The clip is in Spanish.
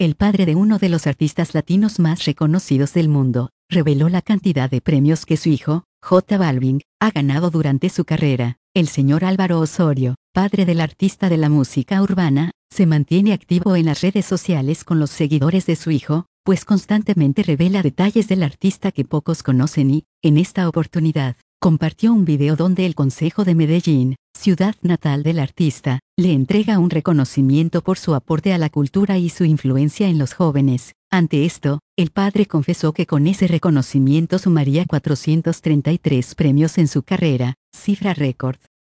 el padre de uno de los artistas latinos más reconocidos del mundo, reveló la cantidad de premios que su hijo, J Balvin, ha ganado durante su carrera. El señor Álvaro Osorio, padre del artista de la música urbana, se mantiene activo en las redes sociales con los seguidores de su hijo, pues constantemente revela detalles del artista que pocos conocen y, en esta oportunidad, compartió un video donde el Concejo de Medellín, ciudad natal del artista, le entrega un reconocimiento por su aporte a la cultura y su influencia en los jóvenes. Ante esto, el padre confesó que con ese reconocimiento sumaría 433 premios en su carrera, cifra récord.